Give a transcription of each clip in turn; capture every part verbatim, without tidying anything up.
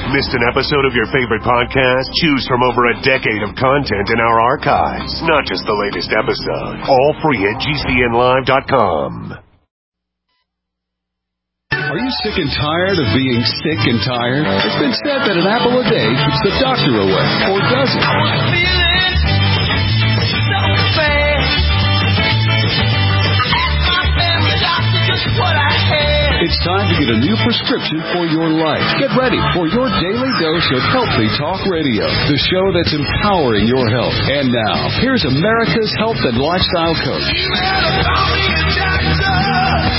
Missed an episode of your favorite podcast? Choose from over a decade of content in our archives, not just the latest episode. All free at G C N live dot com. Are you sick and tired of being sick and tired? It's been said that an apple a day keeps the doctor away, or does it? It's time to get a new prescription for your life. Get ready for your daily dose of Healthy Talk Radio, the show that's empowering your health. And now, here's America's health and lifestyle coach. You better call me a doctor.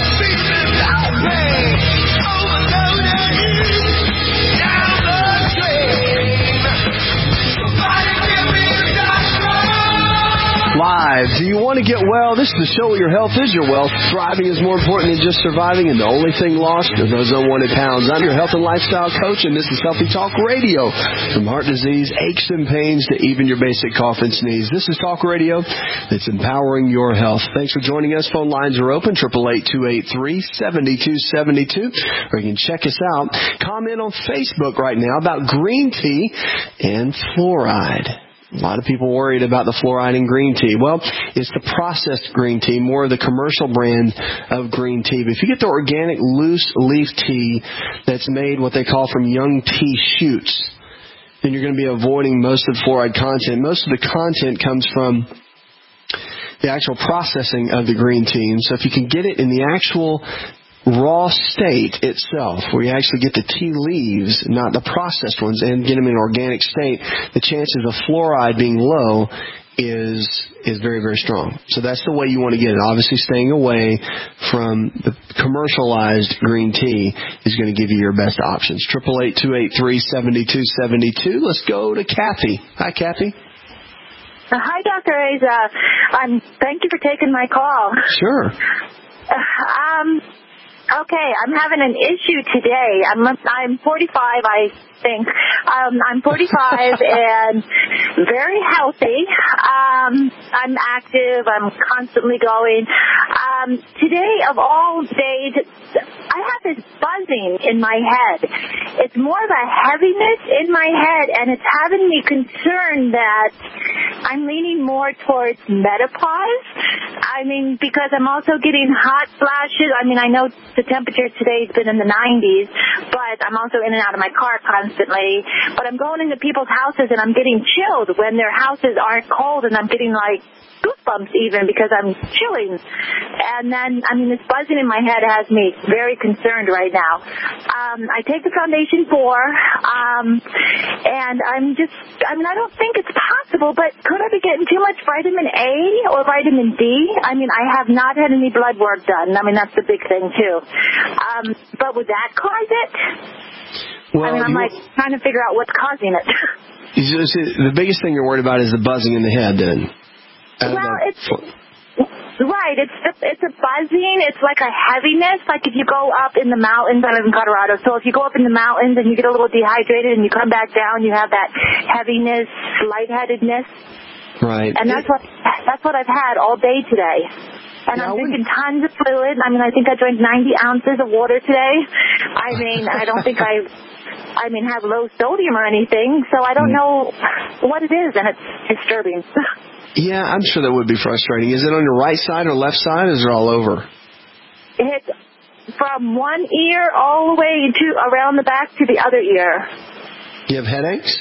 Live. Do you want to get well? This is the show where your health is your wealth. Thriving is more important than just surviving, and the only thing lost are those unwanted pounds. I'm your health and lifestyle coach, and this is Healthy Talk Radio. From heart disease, aches and pains, to even your basic cough and sneeze. This is Talk Radio that's empowering your health. Thanks for joining us. Phone lines are open, eight eight eight, two eight three, seven two seven two. Or you can check us out. Comment on Facebook right now about green tea and fluoride. A lot of people worried about the fluoride in green tea. Well, it's the processed green tea, more of the commercial brand of green tea. But if you get the organic loose leaf tea that's made what they call from young tea shoots, then you're going to be avoiding most of the fluoride content. Most of the content comes from the actual processing of the green tea. And so if you can get it in the actual raw state itself, where you actually get the tea leaves, not the processed ones, and get them in organic state, the chances of fluoride being low is is very, very strong. So that's the way you want to get it. Obviously, staying away from the commercialized green tea is going to give you your best options. eight eight eight, two eight three, seven two seven two. Let's go to Kathy. Hi, Kathy. Uh, hi, Doctor Asa. Um, thank you for taking my call. Sure. Uh, um... Okay, I'm having an issue today. I'm I'm forty-five, I think. Um, I'm forty-five and very healthy. Um, I'm active. I'm constantly going. Um, today, of all days, I have this buzzing in my head. It's more of a heaviness in my head, and it's having me concerned that I'm leaning more towards menopause. I mean, because I'm also getting hot flashes. I mean, I know the temperature today has been in the nineties, but I'm also in and out of my car constantly. But I'm going into people's houses, and I'm getting chilled when their houses aren't cold, and I'm getting, like, goosebumps even because I'm chilling. And then, I mean, this buzzing in my head has me very concerned right now. Um, I take the Foundation four, um, and I'm just, I mean, I don't think it's possible, but could I be getting too much vitamin A or vitamin D? I mean, I have not had any blood work done. I mean, that's the big thing, too. Um, but would that cause it? Well, I mean, I'm, like, trying to figure out what's causing it. The biggest thing you're worried about is the buzzing in the head, then. Well, it's right. It's it's a buzzing. It's like a heaviness. Like if you go up in the mountains, I live in Colorado. So if you go up in the mountains and you get a little dehydrated and you come back down, you have that heaviness, lightheadedness. Right. And that's what that's what I've had all day today. And now, I'm drinking tons of fluid. I mean, I think I drank ninety ounces of water today. I mean, I don't think I, I mean, have low sodium or anything. So I don't know what it is, and it's disturbing. Yeah, I'm sure that would be frustrating. Is it on your right side or left side, or is it all over? It's from one ear all the way to around the back to the other ear. You have headaches?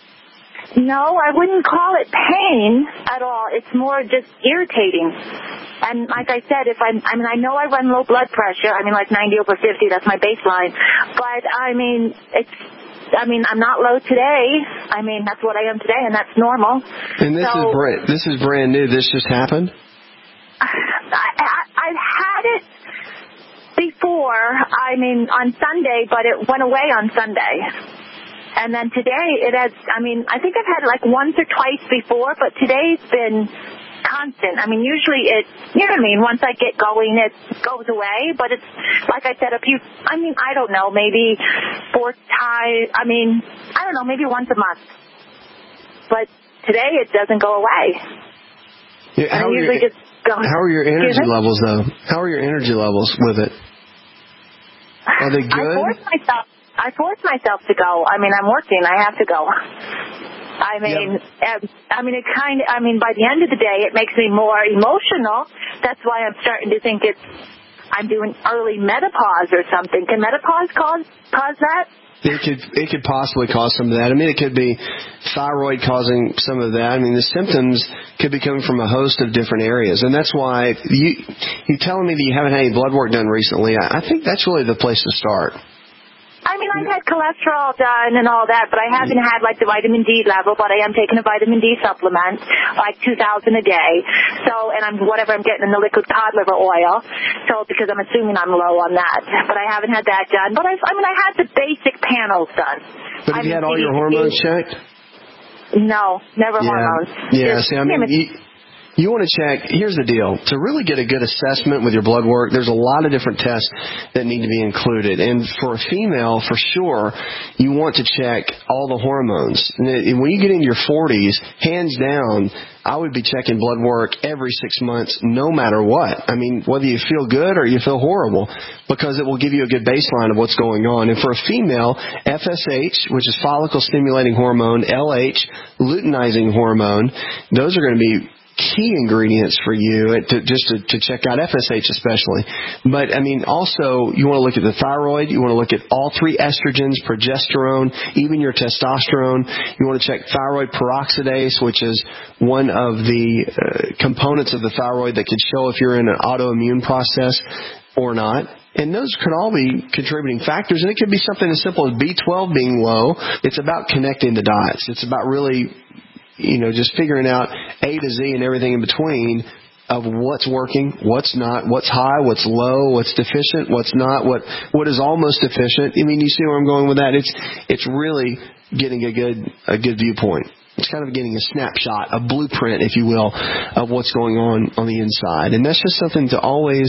No, I wouldn't call it pain at all. It's more just irritating. And like I said, if I'm, I mean, I know I run low blood pressure. I mean, like ninety over fifty, that's my baseline. But, I mean, it's... I mean, I'm not low today. I mean, that's what I am today, and that's normal. And this so, is brand, this is brand new. This just happened? I, I, I've had it before, I mean, on Sunday, but it went away on Sunday. And then today, it has, I mean, I think I've had it like once or twice before, but today's been constant. I mean, usually it, you know what I mean, once I get going, it goes away, but it's, like I said, a few, I mean, I don't know, maybe four times, I mean, I don't know, maybe once a month. But today it doesn't go away. Yeah, how, and I usually your, just go, how are your energy levels, though? How are your energy levels with it? Are they good? I force myself. I force myself to go. I mean, I'm working. I have to go. I mean, yep. I mean, it kind of, I mean, by the end of the day, it makes me more emotional. That's why I'm starting to think it's, I'm doing early menopause or something. Can menopause cause, cause that? It could it could possibly cause some of that. I mean, it could be thyroid causing some of that. I mean, the symptoms could be coming from a host of different areas, and that's why you you telling me that you haven't had any blood work done recently. I, I think that's really the place to start. I mean, I've had cholesterol done and all that, but I haven't had, like, the vitamin D level, but I am taking a vitamin D supplement, like two thousand a day. So, and I'm, whatever I'm getting in the liquid cod liver oil, so, because I'm assuming I'm low on that. But I haven't had that done. But I, I mean, I had the basic panels done. But have you had all your hormones checked? No, never yeah. hormones. Yeah, Just, see, I mean, you, you want to check, here's the deal. To really get a good assessment with your blood work, there's a lot of different tests that need to be included. And for a female, for sure, you want to check all the hormones. And when you get into your forties, hands down, I would be checking blood work every six months, no matter what. I mean, whether you feel good or you feel horrible, because it will give you a good baseline of what's going on. And for a female, F S H, which is follicle-stimulating hormone, L H, luteinizing hormone, those are going to be key ingredients for you to, just to, to check out F S H especially. But, I mean, also, you want to look at the thyroid. You want to look at all three estrogens, progesterone, even your testosterone. You want to check thyroid peroxidase, which is one of the uh, components of the thyroid that could show if you're in an autoimmune process or not. And those could all be contributing factors. And it could be something as simple as B twelve being low. It's about connecting the dots. It's about really, you know, just figuring out A to Z and everything in between of what's working, what's not, what's high, what's low, what's deficient, what's not, what what is almost deficient. I mean, you see where I'm going with that? It's it's really getting a good a good viewpoint. It's kind of getting a snapshot, a blueprint, if you will, of what's going on on the inside. And that's just something to always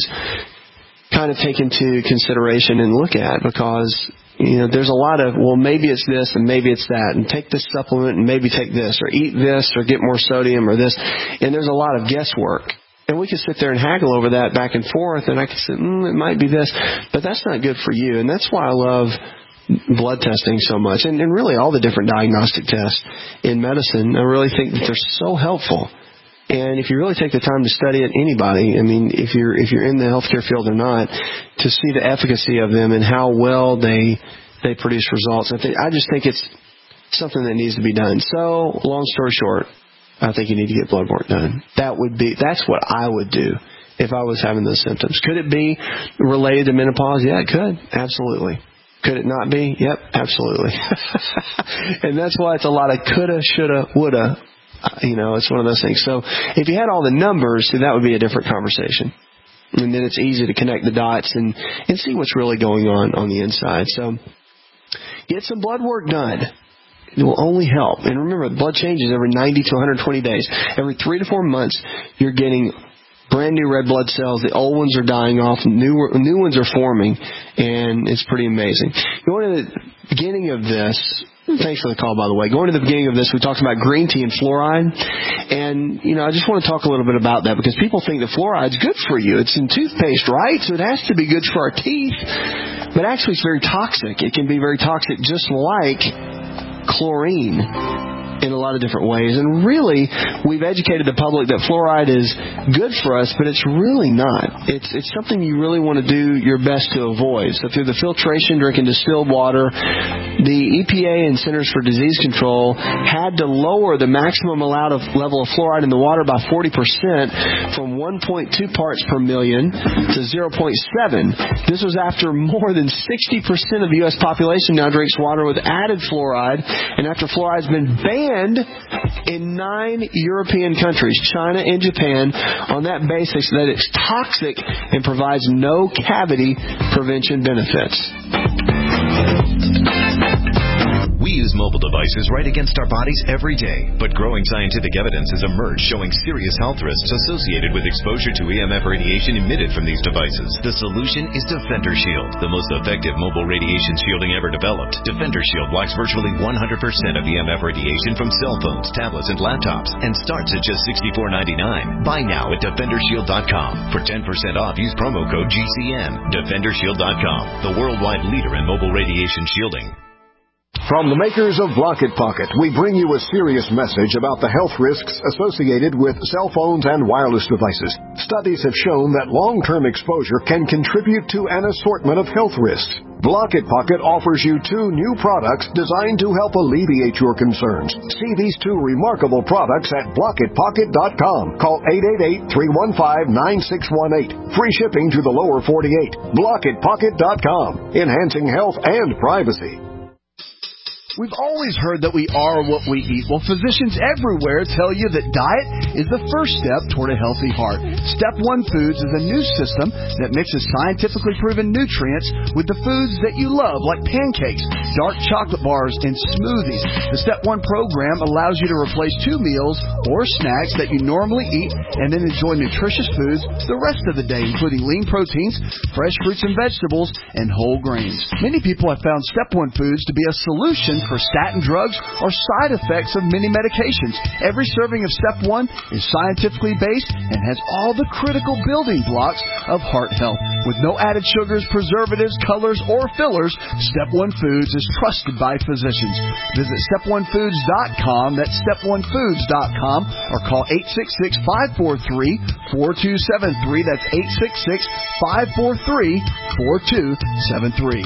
kind of take into consideration and look at, because you know, there's a lot of, well, maybe it's this and maybe it's that, and take this supplement and maybe take this, or eat this or get more sodium or this. And there's a lot of guesswork. And we can sit there and haggle over that back and forth, and I can say, mm, it might be this. But that's not good for you. And that's why I love blood testing so much, and, and really all the different diagnostic tests in medicine. I really think that they're so helpful. And if you really take the time to study it, anybody, I mean, if you're if you're in the healthcare field or not, to see the efficacy of them and how well they they produce results, I think I just think it's something that needs to be done. So, long story short, I think you need to get blood work done. That would be that's what I would do if I was having those symptoms. Could it be related to menopause? Yeah, it could. Absolutely. Could it not be? Yep, absolutely. And that's why it's a lot of coulda, shoulda, woulda. You know, it's one of those things. So if you had all the numbers, see, that would be a different conversation. And then it's easy to connect the dots and, and see what's really going on on the inside. So get some blood work done. It will only help. And remember, blood changes every ninety to one hundred twenty days. Every three to four months, you're getting brand new red blood cells. The old ones are dying off. New new ones are forming. And it's pretty amazing. Going to the beginning of this, thanks for the call, by the way. Going to the beginning of this, we talked about green tea and fluoride. And, you know, I just want to talk a little bit about that, because people think that fluoride's good for you. It's in toothpaste, right? So it has to be good for our teeth. But actually, it's very toxic. It can be very toxic, just like chlorine, in a lot of different ways. And really, we've educated the public that fluoride is good for us, but it's really not. It's it's something you really want to do your best to avoid. So through the filtration, drinking distilled water, the E P A and Centers for Disease Control had to lower the maximum allowed of level of fluoride in the water by forty percent from one point two parts per million to zero point seven. This was after more than sixty percent of the U S population now drinks water with added fluoride, and after fluoride's been banned in nine European countries, China and Japan, on that basis that it's toxic and provides no cavity prevention benefits. We use mobile devices right against our bodies every day, but growing scientific evidence has emerged showing serious health risks associated with exposure to E M F radiation emitted from these devices. The solution is Defender Shield, the most effective mobile radiation shielding ever developed. Defender Shield blocks virtually one hundred percent of E M F radiation from cell phones, tablets, and laptops, and starts at just sixty-four ninety-nine. Buy now at defender shield dot com. For ten percent off, use promo code G C N. defender shield dot com, the worldwide leader in mobile radiation shielding. From the makers of Blocket Pocket, we bring you a serious message about the health risks associated with cell phones and wireless devices. Studies have shown that long-term exposure can contribute to an assortment of health risks. Blocket Pocket offers you two new products designed to help alleviate your concerns. See these two remarkable products at blocket pocket dot com. Call eight eight eight, three one five, nine six one eight. Free shipping to the lower forty-eight. blocket pocket dot com. Enhancing health and privacy. We've always heard that we are what we eat. Well, physicians everywhere tell you that diet is the first step toward a healthy heart. Step One Foods is a new system that mixes scientifically proven nutrients with the foods that you love, like pancakes, dark chocolate bars, and smoothies. The Step One program allows you to replace two meals or snacks that you normally eat and then enjoy nutritious foods the rest of the day, including lean proteins, fresh fruits and vegetables, and whole grains. Many people have found Step One Foods to be a solution for statin drugs or side effects of many medications. Every serving of Step One is scientifically based and has all the critical building blocks of heart health. With no added sugars, preservatives, colors, or fillers, Step One Foods is trusted by physicians. Visit step one foods dot com, that's step one foods dot com, or call eight six six, five four three, four two seven three. That's eight six six, five four three, four two seven three.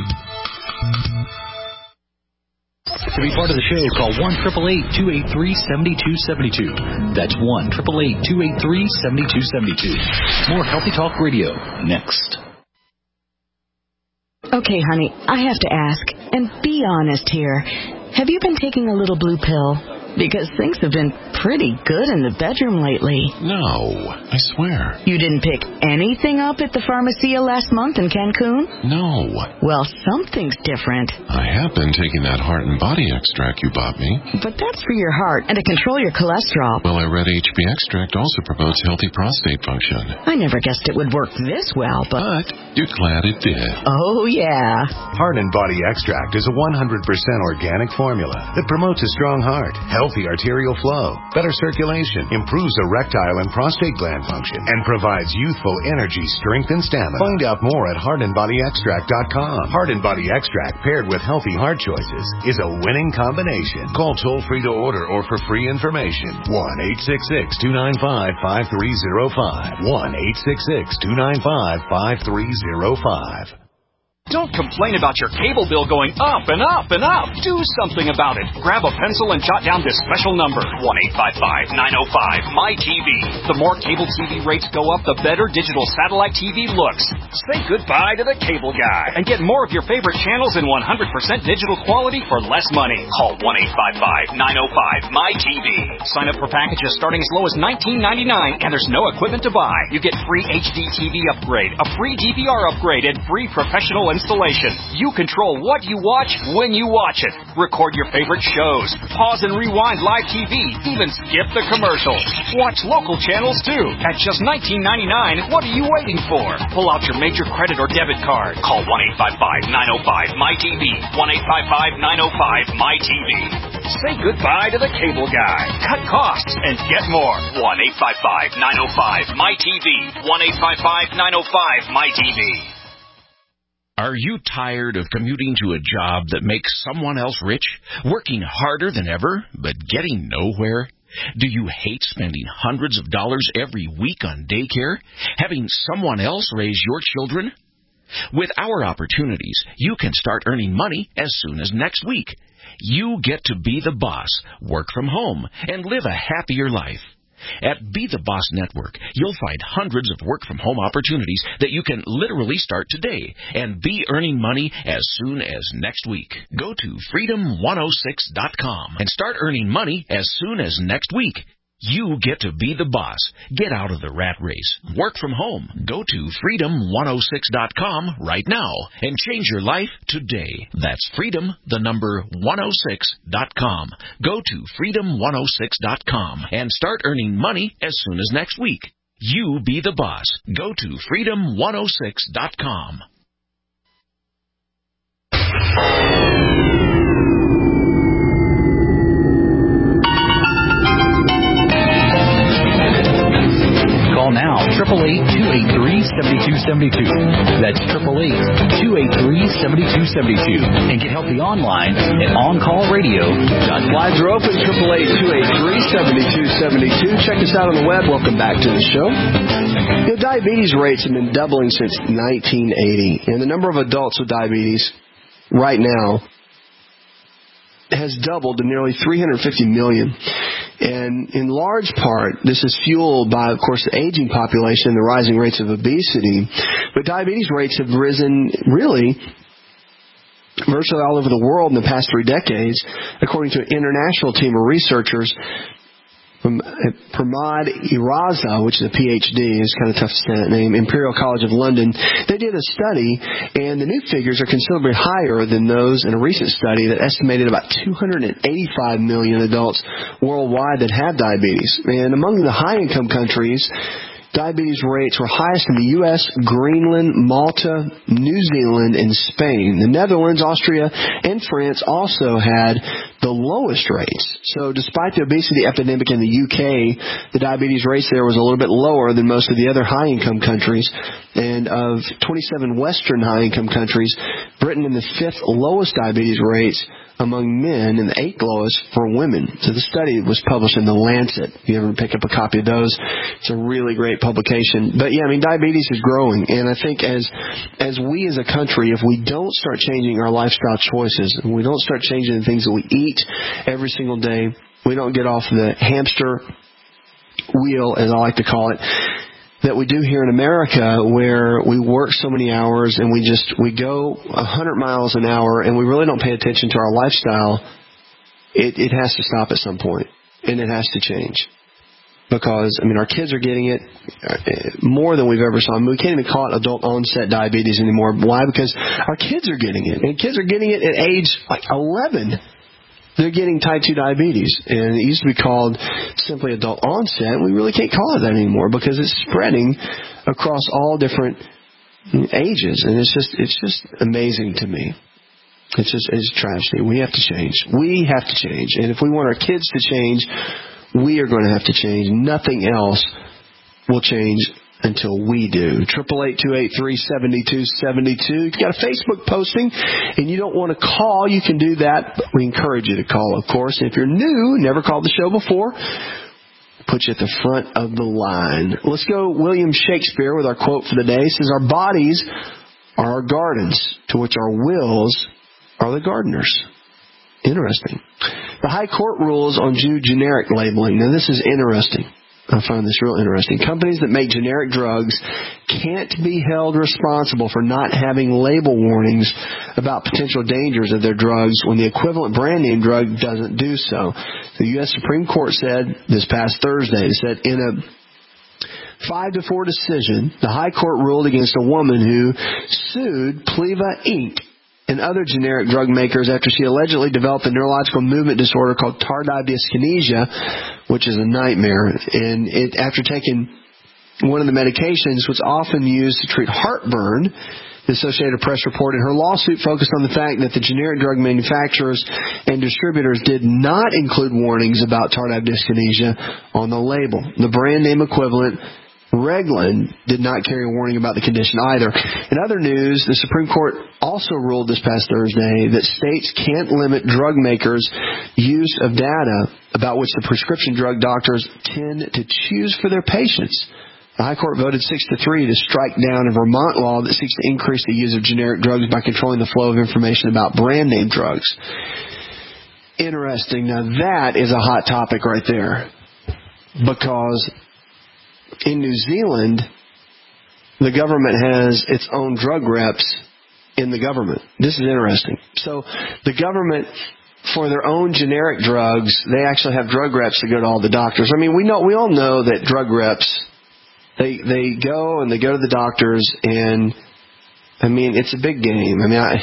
To be part of the show, call one eight eight eight, two eight three, seven two seven two. That's one eight eight eight, two eight three, seven two seven two. More Healthy Talk Radio next. Okay, honey, I have to ask, and be honest here. Have you been taking a little blue pill? Because things have been pretty good in the bedroom lately. No, I swear. You didn't pick anything up at the Pharmacia last month in Cancun? No. Well, something's different. I have been taking that heart and body extract you bought me. But that's for your heart and to control your cholesterol. Well, I read H B extract also promotes healthy prostate function. I never guessed it would work this well, but... But you're glad it did. Oh, yeah. Heart and Body Extract is a one hundred percent organic formula that promotes a strong heart, healthy arterial flow, better circulation, improves erectile and prostate gland function, and provides youthful energy, strength, and stamina. Find out more at heart and body extract dot com. Heart and Body Extract paired with healthy heart choices is a winning combination. Call toll-free to order or for free information. one eight six six, two nine five, five three zero five. one eight six six, two nine five, five three zero five. Don't complain about your cable bill going up and up and up. Do something about it. Grab a pencil and jot down this special number, one eight five five, nine oh five, M Y T V. The more cable T V rates go up, the better digital satellite T V looks. Say goodbye to the cable guy and get more of your favorite channels in one hundred percent digital quality for less money. Call one eight five five, nine oh five, M Y T V. Sign up for packages starting as low as nineteen ninety-nine, and there's no equipment to buy. You get free H D T V upgrade, a free D V R upgrade, and free professional installation. You control what you watch when you watch it. Record your favorite shows. Pause and rewind live T V. Even skip the commercials. Watch local channels too. At just nineteen ninety-nine, what are you waiting for? Pull out your major credit or debit card. Call one eight five five, nine oh five, M Y T V. one eight five five, nine oh five, M Y T V. Say goodbye to the cable guy. Cut costs and get more. one eight five five, nine oh five, M Y T V. one eight five five, nine oh five, M Y T V. Are you tired of commuting to a job that makes someone else rich, working harder than ever, but getting nowhere? Do you hate spending hundreds of dollars every week on daycare, having someone else raise your children? With our opportunities, you can start earning money as soon as next week. You get to be the boss, work from home, and live a happier life. At Be the Boss Network, you'll find hundreds of work-from-home opportunities that you can literally start today and be earning money as soon as next week. Go to freedom one oh six dot com and start earning money as soon as next week. You get to be the boss. Get out of the rat race. Work from home. Go to freedom one oh six dot com right now and change your life today. That's freedom, the number one oh six dot com. Go to freedom one oh six dot com and start earning money as soon as next week. You be the boss. Go to freedom one oh six dot com. Call now, eight eight eight, two eight three, seven two seven two. That's eight eight eight, two eight three, seven two seven two. And get healthy online at on call radio dot com. Lines are open, eight eight eight, two eight three, seven two seven two. Check us out on the web. Welcome back to the show. You know, diabetes rates have been doubling since nineteen eighty, and the number of adults with diabetes right now has doubled to nearly three hundred fifty million. And in large part, this is fueled by, of course, the aging population and the rising rates of obesity. But diabetes rates have risen really virtually all over the world in the past three decades, according to an international team of researchers from Pramod Iraza, which is a P H D, it's kind of tough to say that name, Imperial College of London. They did a study, and the new figures are considerably higher than those in a recent study that estimated about two hundred eighty-five million adults worldwide that have diabetes. And among the high-income countries, diabetes rates were highest in the U S, Greenland, Malta, New Zealand, and Spain. The Netherlands, Austria, and France also had the lowest rates. So despite the obesity epidemic in the U K, the diabetes rates there was a little bit lower than most of the other high-income countries. And of twenty-seven Western high-income countries, Britain in the fifth lowest diabetes rates among men and the eighth lowest for women. So the study was published in The Lancet. If you ever pick up a copy of those, it's a really great publication. But yeah, I mean, diabetes is growing. And I think as as we as a country, if we don't start changing our lifestyle choices, and we don't start changing the things that we eat every single day, we don't get off the hamster wheel, as I like to call it, that we do here in America, where we work so many hours and we just we go a hundred miles an hour and we really don't pay attention to our lifestyle. It, it has to stop at some point, and it has to change, because I mean our kids are getting it more than we've ever saw. I mean, we can't even call it adult onset diabetes anymore. Why? Because our kids are getting it, and kids are getting it at age like eleven. They're getting type two diabetes, and it used to be called simply adult onset. We really can't call it that anymore because it's spreading across all different ages, and it's just it's just amazing to me. It's just it's a tragedy. We have to change. We have to change, and if we want our kids to change, we are going to have to change. Nothing else will change until we do. eight eight eight, two eight three, seven two seven two. If you've got a Facebook posting and you don't want to call, you can do that. But we encourage you to call, of course. And if you're new, never called the show before, put you at the front of the line. Let's go William Shakespeare with our quote for the day. It says, "Our bodies are our gardens, to which our wills are the gardeners." Interesting. The High Court rules on generic labeling. Now, this is interesting. I find this real interesting. Companies that make generic drugs can't be held responsible for not having label warnings about potential dangers of their drugs when the equivalent brand name drug doesn't do so. The U S Supreme Court said this past Thursday, it said in a five to four decision, the High Court ruled against a woman who sued Pleva Incorporated and other generic drug makers after she allegedly developed a neurological movement disorder called tardive dyskinesia, which is a nightmare. And it, after taking one of the medications, was often used to treat heartburn, the Associated Press reported her lawsuit focused on the fact that the generic drug manufacturers and distributors did not include warnings about tardive dyskinesia on the label. The brand name equivalent, Reglan, did not carry a warning about the condition either. In other news, the Supreme Court also ruled this past Thursday that states can't limit drug makers' use of data about which the prescription drug doctors tend to choose for their patients. The High Court voted six to three to strike down a Vermont law that seeks to increase the use of generic drugs by controlling the flow of information about brand name drugs. Interesting. Now that is a hot topic right there, because in New Zealand, the government has its own drug reps in the government. This is interesting. So the government for their own generic drugs, they actually have drug reps that go to all the doctors. I mean, we know we all know that drug reps, they they go and they go to the doctors, and I mean, it's a big game. I mean, I,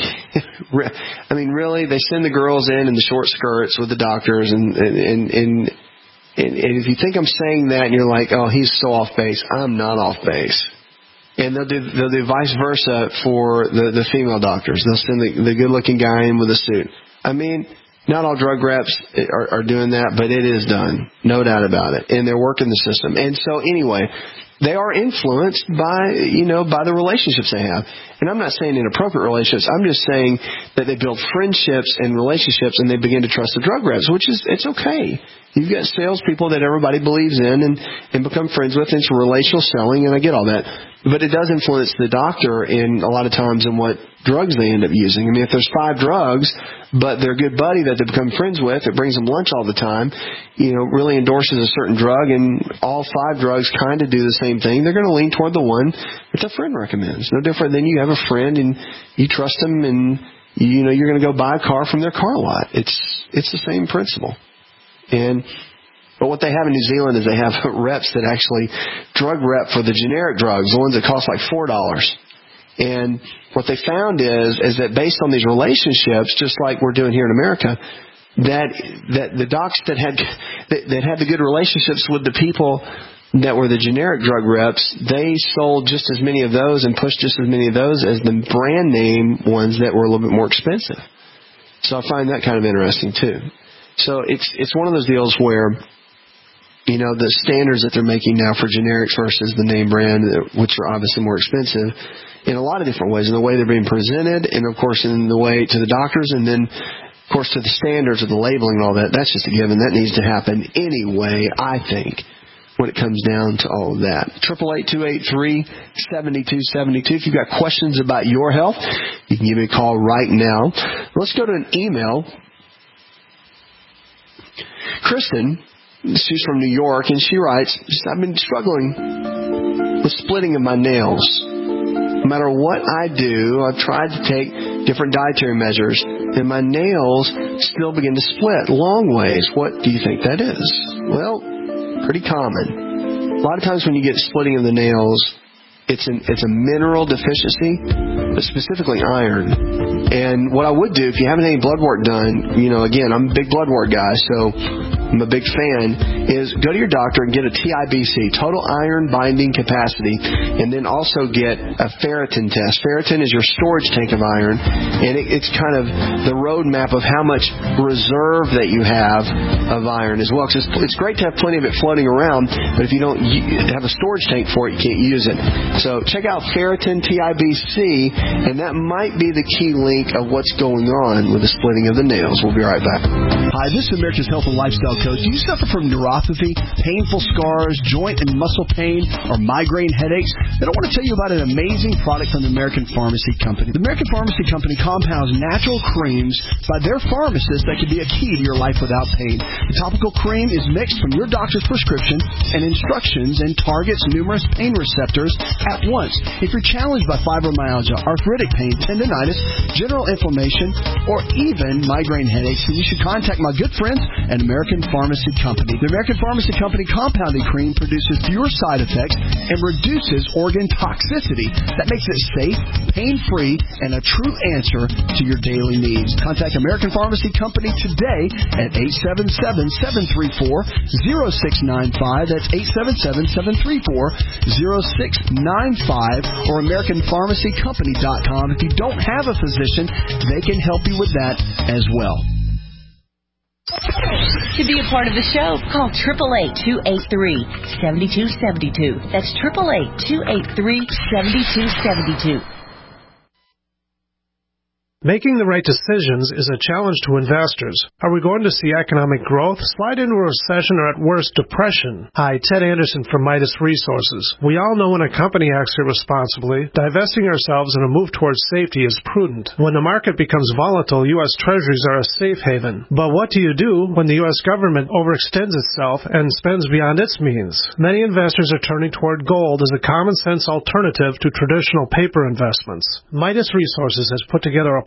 I mean, really, they send the girls in in the short skirts with the doctors, and and and. and And, and if you think I'm saying that and you're like, oh, he's so off base, I'm not off base. And they'll do, they'll do vice versa for the, the female doctors. They'll send the, the good-looking guy in with a suit. I mean, not all drug reps are, are doing that, but it is done. No doubt about it. And they're working the system. And so anyway, they are influenced by, you know, by the relationships they have. And I'm not saying inappropriate relationships. I'm just saying that they build friendships and relationships, and they begin to trust the drug reps, which is, it's okay. You've got salespeople that everybody believes in and, and become friends with. It's relational selling, and I get all that. But it does influence the doctor in a lot of times in what drugs they end up using. I mean, if there's five drugs, but their good buddy that they become friends with, it brings them lunch all the time, you know, really endorses a certain drug, and all five drugs kind of do the same thing, they're going to lean toward the one that the friend recommends. No different than you have a friend and you trust them, and, you know, you're going to go buy a car from their car lot. It's, it's the same principle. And but what they have in New Zealand is they have reps that actually drug rep for the generic drugs, the ones that cost like four dollars. And what they found is is that based on these relationships, just like we're doing here in America, that that the docs that had that, that had the good relationships with the people that were the generic drug reps, they sold just as many of those and pushed just as many of those as the brand name ones that were a little bit more expensive. So I find that kind of interesting too. So it's it's one of those deals where, you know, the standards that they're making now for generics versus the name brand, which are obviously more expensive, in a lot of different ways, in the way they're being presented, and of course in the way to the doctors, and then of course to the standards of the labeling and all that. That's just a given. That needs to happen anyway, I think, when it comes down to all of that. Triple eight two eight three seventy two seventy two. If you've got questions about your health, you can give me a call right now. Let's go to an email. Kristen, she's from New York, and she writes, I've been struggling with splitting of my nails. No matter what I do, I've tried to take different dietary measures, and my nails still begin to split long ways. What do you think that is? Well, pretty common. A lot of times when you get splitting of the nails, it's an it's a mineral deficiency, but specifically iron. And what I would do, if you haven't had any blood work done, you know, again, I'm a big blood work guy, so I'm a big fan, is go to your doctor and get a T I B C, total iron binding capacity, and then also get a ferritin test. Ferritin is your storage tank of iron, and it, it's kind of the roadmap of how much reserve that you have of iron as well. Because it's, it's great to have plenty of it floating around, but if you don't have a storage tank for it, you can't use it. So check out ferritin T I B C, and that might be the key link of what's going on with the splitting of the nails. We'll be right back. Hi, this is America's Health and Lifestyle Coach. Do you suffer from neuropathy, painful scars, joint and muscle pain, or migraine headaches? Then I want to tell you about an amazing product from the American Pharmacy Company. The American Pharmacy Company compounds natural creams by their pharmacists that can be a key to your life without pain. The topical cream is mixed from your doctor's prescription and instructions and targets numerous pain receptors at once. If you're challenged by fibromyalgia, arthritic pain, tendinitis, general inflammation, or even migraine headaches, then you should contact my good friends at American Pharmacy Company. The American Pharmacy Company compounding cream produces fewer side effects and reduces organ toxicity. That makes it safe, pain-free, and a true answer to your daily needs. Contact American Pharmacy Company today at eight seven seven, seven three four, zero six nine five. That's eight seven seven, seven three four, zero six nine five, or American Pharmacy Company dot com. If you don't have a physician, they can help you with that as well. To be a part of the show, call eight eight eight, two eight three, seven two seven two. That's eight eight eight, two eight three, seven two seven two. Making the right decisions is a challenge to investors. Are we going to see economic growth, slide into a recession, or at worst, depression? Hi, Ted Anderson from Midas Resources. We all know when a company acts irresponsibly, divesting ourselves in a move towards safety is prudent. When the market becomes volatile, U S Treasuries are a safe haven. But what do you do when the U S government overextends itself and spends beyond its means? Many investors are turning toward gold as a common-sense alternative to traditional paper investments. Midas Resources has put together a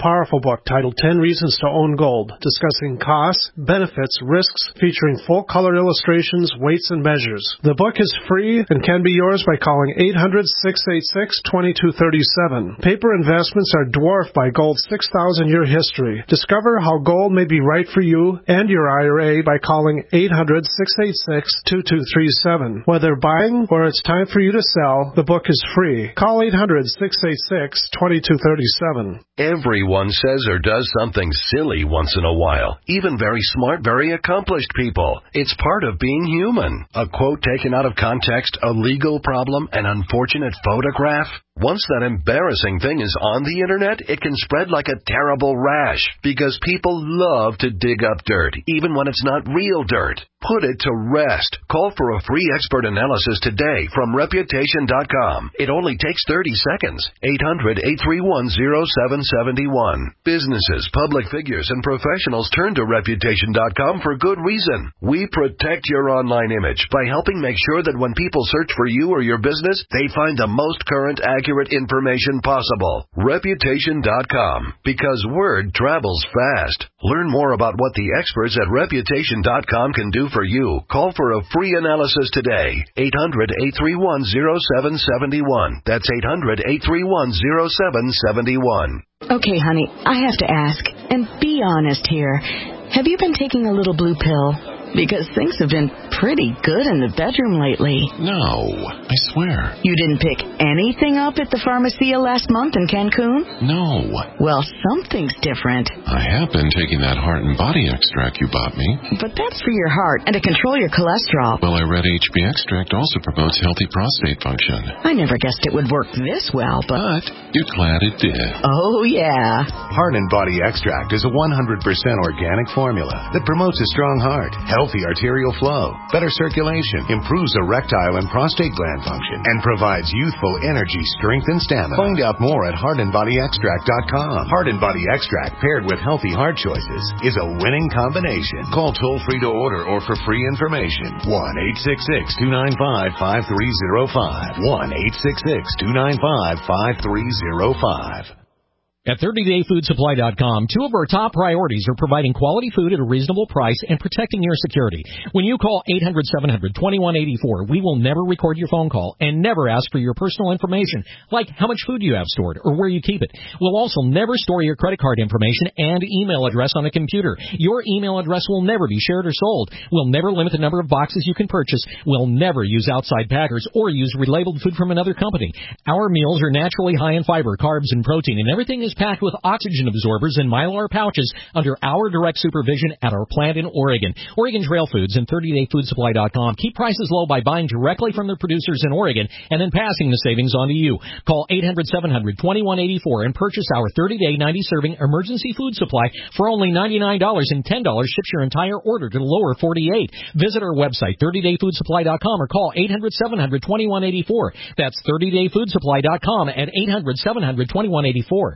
powerful book titled ten Reasons to Own Gold, discussing costs, benefits, risks, featuring full-color illustrations, weights, and measures. The book is free and can be yours by calling eight hundred, six eight six, two two three seven. Paper investments are dwarfed by gold's six thousand year history. Discover how gold may be right for you and your I R A by calling eight hundred, six eight six, two two three seven. Whether buying or it's time for you to sell, the book is free. Call eight hundred, six eight six, two two three seven. Everyone says or does something silly once in a while. Even very smart, very accomplished people. It's part of being human. A quote taken out of context, a legal problem, an unfortunate photograph. Once that embarrassing thing is on the internet, it can spread like a terrible rash because people love to dig up dirt, even when it's not real dirt. Put it to rest. Call for a free expert analysis today from Reputation dot com. It only takes thirty seconds. eight hundred, eight three one, zero seven seven one. Businesses, public figures, and professionals turn to Reputation dot com for good reason. We protect your online image by helping make sure that when people search for you or your business, they find the most current, accurate information possible. Reputation dot com, because word travels fast. Learn more about what the experts at Reputation dot com can do for you. Call for a free analysis today. eight hundred, eight three one, zero seven seven one. That's eight hundred, eight three one, zero seven seven one. Okay, honey, I have to ask, and be honest here. Have you been taking a little blue pill? Because things have been pretty good in the bedroom lately. No, I swear. You didn't pick anything up at the Pharmacia last month in Cancun? No. Well, something's different. I have been taking that heart and body extract you bought me. But that's for your heart and to control your cholesterol. Well, I read H B extract also promotes healthy prostate function. I never guessed it would work this well, but... But you're glad it did. Oh, yeah. Heart and Body Extract is a one hundred percent organic formula that promotes a strong heart, healthy arterial flow, better circulation, improves erectile and prostate gland function, and provides youthful energy, strength, and stamina. Find out more at heart and body extract dot com. Heart and Body Extract paired with healthy heart choices is a winning combination. Call toll-free to order or for free information. one eight six six, two nine five, five three zero five. one eight six six, two nine five, five three zero five. At thirty day food supply dot com, two of our top priorities are providing quality food at a reasonable price and protecting your security. When you call eight hundred, seven hundred, twenty-one eighty-four, we will never record your phone call and never ask for your personal information, like how much food you have stored or where you keep it. We'll also never store your credit card information and email address on the computer. Your email address will never be shared or sold. We'll never limit the number of boxes you can purchase. We'll never use outside packers or use relabeled food from another company. Our meals are naturally high in fiber, carbs, and protein, and everything is packed with oxygen absorbers and Mylar pouches under our direct supervision at our plant in Oregon. Oregon Trail Foods and thirty day food supply dot com keep prices low by buying directly from the producers in Oregon and then passing the savings on to you. Call eight hundred, seven hundred, twenty-one eighty-four and purchase our thirty day, ninety serving emergency food supply for only ninety-nine dollars, and ten dollars ships your entire order to the lower forty-eight. Visit our website, thirty day food supply dot com, or call eight hundred, seven hundred, twenty-one eighty-four. That's thirty day food supply dot com at eight hundred, seven hundred, twenty-one eighty-four.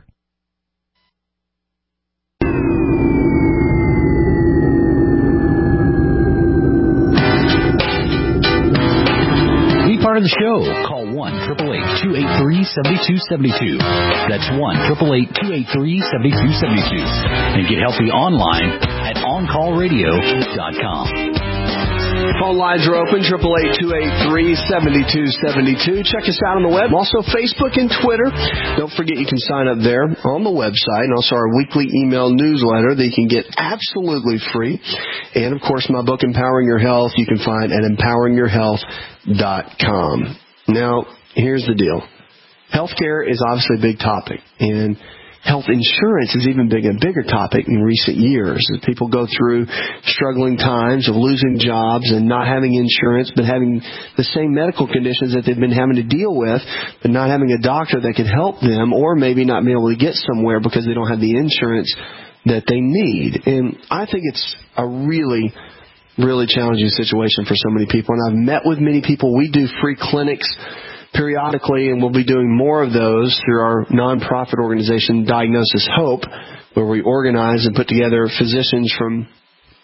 Part of the show. Call one, eight eight eight, two eight three, seven two seven two. That's one, eight eight eight, two eight three, seven two seven two. And get healthy online at on call radio dot com. Phone lines are open, eight eight eight, two eight three, seven two seven two. Check us out on the web, also Facebook and Twitter. Don't forget you can sign up there on the website, and also our weekly email newsletter that you can get absolutely free. And, of course, my book, Empowering Your Health, you can find at empowering your health dot com. Now, here's the deal. Healthcare is obviously a big topic, and health insurance is even big, a bigger topic in recent years. As people go through struggling times of losing jobs and not having insurance, but having the same medical conditions that they've been having to deal with, but not having a doctor that could help them, or maybe not being able to get somewhere because they don't have the insurance that they need. And I think it's a really really challenging situation for so many people. And I've met with many people. We do free clinics periodically, and we'll be doing more of those through our nonprofit organization, Diagnosis Hope, where we organize and put together physicians from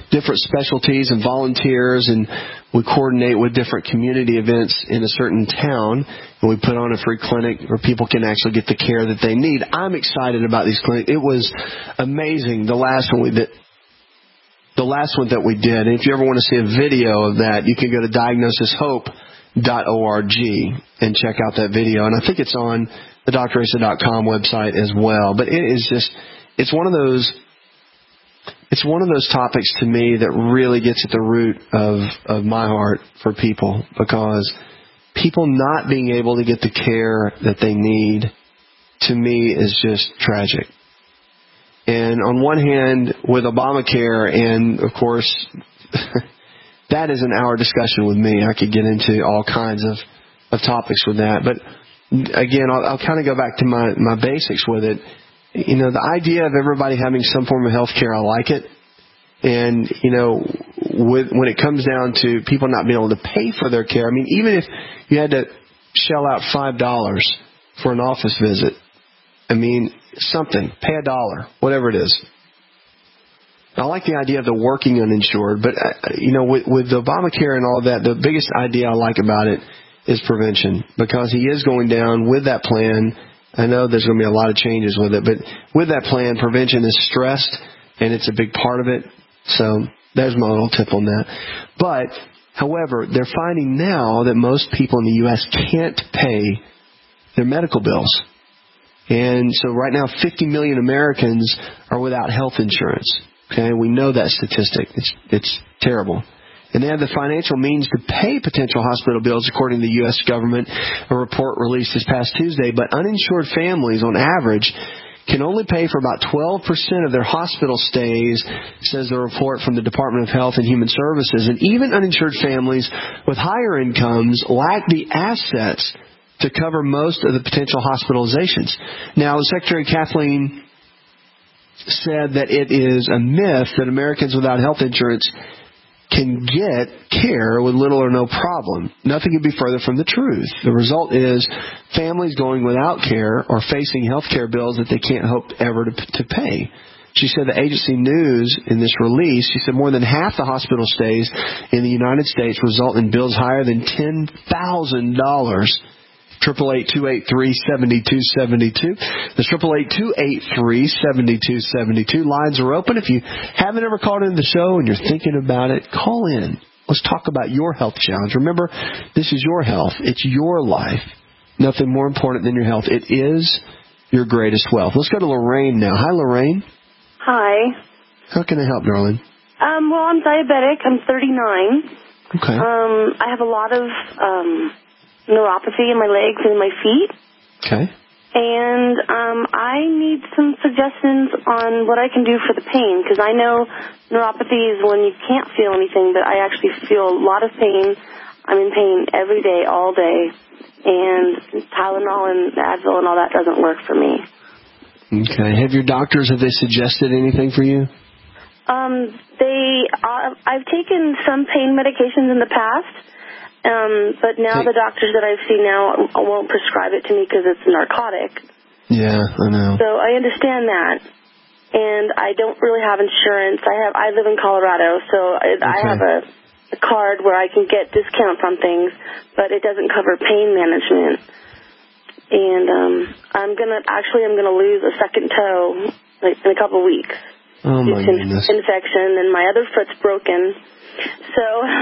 different specialties and volunteers, and we coordinate with different community events in a certain town, and we put on a free clinic where people can actually get the care that they need. I'm excited about these clinics. It was amazing, the last one we did. The last one that we did. And if you ever want to see a video of that, you can go to diagnosis hope dot org and check out that video. And I think it's on the D R Asa dot com website as well. But it is just, it's one of those, it's one of those topics to me that really gets at the root of, of my heart for people, because people not being able to get the care that they need, to me, is just tragic. And on one hand, with Obamacare, and of course, that is an hour discussion with me. I could get into all kinds of, of topics with that. But again, I'll, I'll kind of go back to my, my basics with it. You know, the idea of everybody having some form of health care, I like it. And, you know, with, when it comes down to people not being able to pay for their care, I mean, even if you had to shell out five dollars for an office visit, I mean, something, pay a dollar, whatever it is. I like the idea of the working uninsured, but, uh, you know, with, with Obamacare and all that, the biggest idea I like about it is prevention, because he is going down with that plan. I know there's going to be a lot of changes with it, but with that plan, prevention is stressed, and it's a big part of it. So there's my little tip on that. But, however, they're finding now that most people in the U S can't pay their medical bills. And so right now, fifty million Americans are without health insurance. Okay, we know that statistic. It's it's terrible. And they have the financial means to pay potential hospital bills, according to the U S government, a report released this past Tuesday. But uninsured families, on average, can only pay for about twelve percent of their hospital stays, says the report from the Department of Health and Human Services. And even uninsured families with higher incomes lack the assets to cover most of the potential hospitalizations. Now, Secretary Kathleen said that it is a myth that Americans without health insurance can get care with little or no problem. Nothing could be further from the truth. The result is families going without care or facing health care bills that they can't hope ever to, to pay. She said the agency news in this release, she said more than half the hospital stays in the United States result in bills higher than ten thousand dollars. Triple eight two eight three seventy two seventy two. The triple eight two eight three seventy two seventy two. Lines are open. If you haven't ever called into the show and you're thinking about it, call in. Let's talk about your health challenge. Remember, this is your health. It's your life. Nothing more important than your health. It is your greatest wealth. Let's go to Lorraine now. Hi, Lorraine. Hi. How can I help, darling? Um, well, I'm diabetic. I'm thirty-nine. Okay. Um, I have a lot of um, neuropathy in my legs and my feet. Okay. And um, I need some suggestions on what I can do for the pain, because I know neuropathy is when you can't feel anything, but I actually feel a lot of pain. I'm in pain every day, all day, and Tylenol and Advil and all that doesn't work for me. Okay. Have your doctors, have they suggested anything for you? Um, they, uh, I've taken some pain medications in the past. Um, but now the doctors that I've seen now won't prescribe it to me because it's a narcotic. Yeah, I know. So I understand that, and I don't really have insurance. I have I live in Colorado, so I, okay. I have a, a card where I can get discounts on things, but it doesn't cover pain management. And um, I'm gonna actually I'm gonna lose a second toe like in a couple of weeks. Oh my goodness! Infection, and my other foot's broken. So,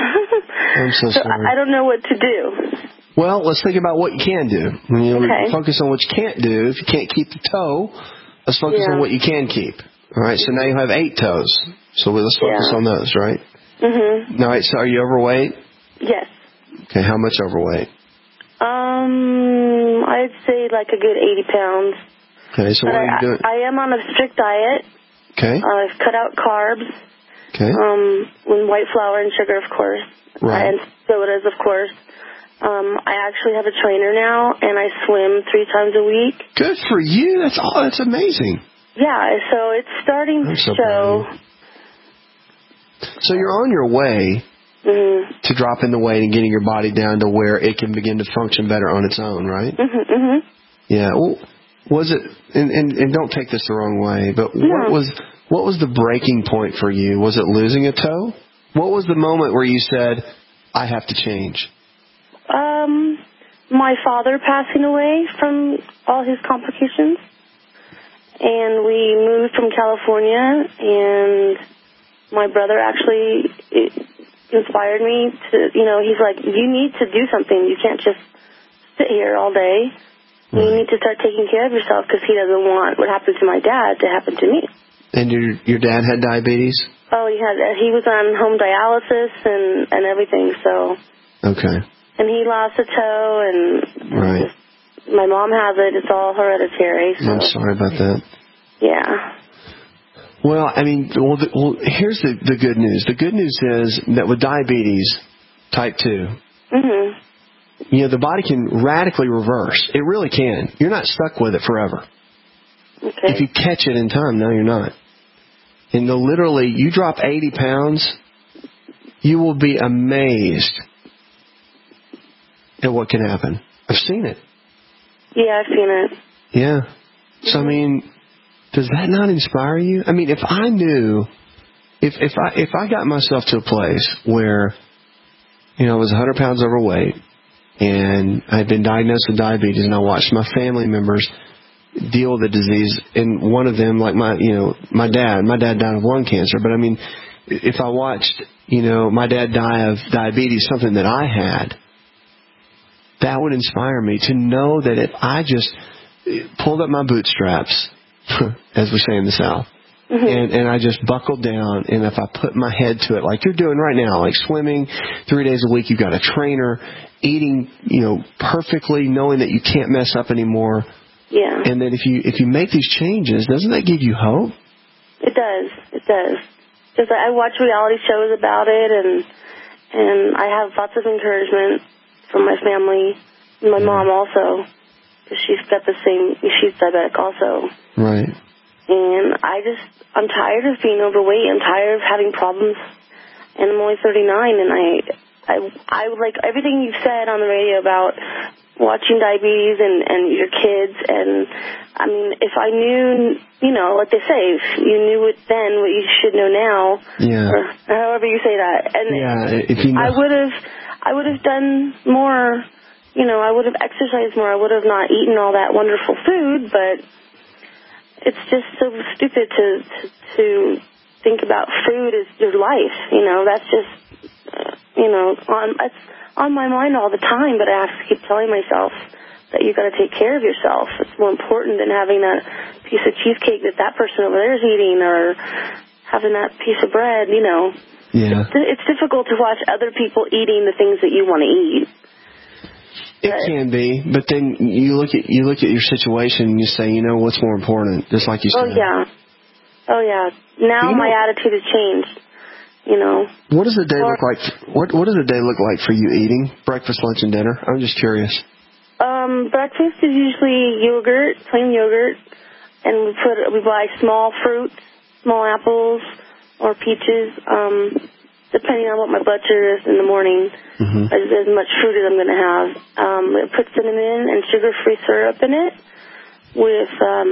I'm so, so sorry. I don't know what to do. Well, let's think about what you can do. You know, okay. Focus on what you can't do. If you can't keep the toe, let's focus yeah. on what you can keep. All right, so now you have eight toes. So let's focus yeah. on those, right? Mm-hmm. All right, so are you overweight? Yes. Okay, how much overweight? Um, I'd say like a good eighty pounds. Okay, so but what are I, you doing? I am on a strict diet. Okay. Uh, I've cut out carbs. Okay. Um, with white flour and sugar, of course. Right. And sodas, of course. Um, I actually have a trainer now, and I swim three times a week. Good for you. That's all. That's amazing. Yeah, so it's starting I'm to so show. So you're on your way mm-hmm. to dropping the weight and getting your body down to where it can begin to function better on its own, right? Mm-hmm. mm-hmm. Yeah. Well, was it? And, and, and don't take this the wrong way, but no. what was what was the breaking point for you? Was it losing a toe? What was the moment where you said, I have to change? Um, my father passing away from all his complications. And we moved from California, and my brother actually inspired me to, you know, he's like, you need to do something. You can't just sit here all day. You need to start taking care of yourself because he doesn't want what happened to my dad to happen to me. And your your dad had diabetes? Oh, he had. He was on home dialysis and, and everything, so. Okay. And he lost a toe, and right. just, my mom has it. It's all hereditary. So. I'm sorry about that. Yeah. Well, I mean, well, the, well here's the, the good news. The good news is that with diabetes type two, mm-hmm. you know, the body can radically reverse. It really can. You're not stuck with it forever. Okay. If you catch it in time, no, you're not. And the, literally, you drop eighty pounds, you will be amazed at what can happen. I've seen it. Yeah, I've seen it. Yeah. So, I mean, does that not inspire you? I mean, if I knew, if if I if I got myself to a place where, you know, I was one hundred pounds overweight and I had been diagnosed with diabetes, and I watched my family members deal with the disease, and one of them, like my, you know, my dad, my dad died of lung cancer, but I mean, if I watched, you know, my dad die of diabetes, something that I had, that would inspire me to know that if I just pulled up my bootstraps, as we say in the South, mm-hmm. and, and I just buckled down, and if I put my head to it, like you're doing right now, like swimming three days a week, you've got a trainer, eating, you know, perfectly, knowing that you can't mess up anymore. Yeah. And then if you if you make these changes, doesn't that give you hope? It does. It does. Because I watch reality shows about it, and and I have lots of encouragement from my family, and my yeah. mom also, because she's got the same, she's diabetic also. Right. And I just, I'm tired of being overweight. I'm tired of having problems, and I'm only thirty-nine, and I, I, I like everything you've said on the radio about watching diabetes and, and your kids, and I mean, if I knew, you know, like they say, if you knew it then, what you should know now, yeah. or however you say that, and yeah, if you know. I would have, I would have done more, you know, I would have exercised more, I would have not eaten all that wonderful food, but it's just so stupid to to, to think about food as your life, you know, that's just, uh, you know, on, it's on my mind all the time, but I have to keep telling myself that you've got to take care of yourself. It's more important than having that piece of cheesecake that that person over there is eating, or having that piece of bread, you know. Yeah. It's, it's difficult to watch other people eating the things that you want to eat. It but, can be, but then you look at you look at your situation and you say, you know, what's more important, just like you said. Oh, yeah. Oh, yeah. Now you my know, attitude has changed. You know. What does a day or, look like? What What does a day look like for you eating breakfast, lunch, and dinner? I'm just curious. Um, breakfast is usually yogurt, plain yogurt, and we put we buy small fruits, small apples, or peaches, um, depending on what my blood sugar is in the morning. Mm-hmm. as, as much fruit as I'm going to have. Um, we put cinnamon and sugar-free syrup in it with um,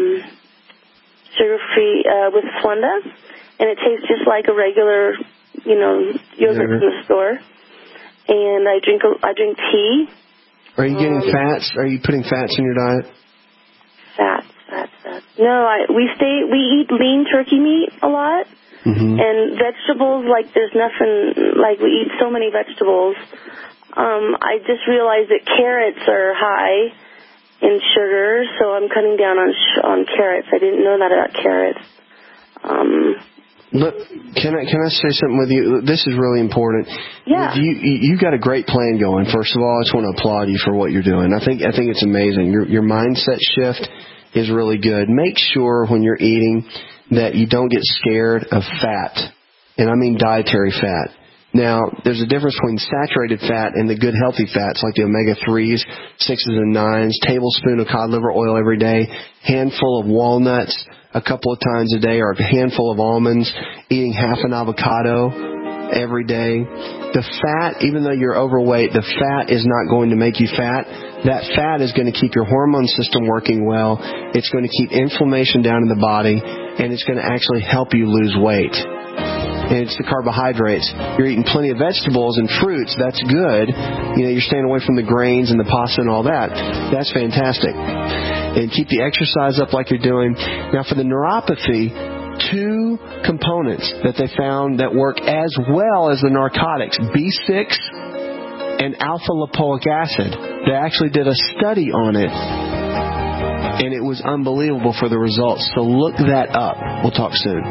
sugar-free uh, with Splenda, and it tastes just like a regular, you know, yogurt yeah. from the store. And I drink a, I drink tea. Are you getting um, fats? Are you putting fats in your diet? Fats, fats, fats. No, I we stay we eat lean turkey meat a lot. Mm-hmm. And vegetables, like there's nothing, like we eat so many vegetables. Um, I just realized that carrots are high in sugar, so I'm cutting down on sh- on carrots. I didn't know that about carrots. Um, Look, can I can I say something with you? This is really important. Yeah. You you got a great plan going. First of all, I just want to applaud you for what you're doing. I think I think it's amazing. Your your mindset shift is really good. Make sure when you're eating that you don't get scared of fat, and I mean dietary fat. Now, there's a difference between saturated fat and the good healthy fats like the omega threes, sixes and nines, tablespoon of cod liver oil every day, handful of walnuts a couple of times a day, or a handful of almonds, eating half an avocado every day. The fat, even though you're overweight, the fat is not going to make you fat. That fat is going to keep your hormone system working well. It's going to keep inflammation down in the body. and it's going to actually help you lose weight. And it's the carbohydrates. You're eating plenty of vegetables and fruits. That's good. You know, you're staying away from the grains and the pasta and all that. That's fantastic. And keep the exercise up like you're doing. Now, for the neuropathy, two components that they found that work as well as the narcotics, B six and alpha-lipoic acid. They actually did a study on it, and it was unbelievable for the results. So look that up. We'll talk soon.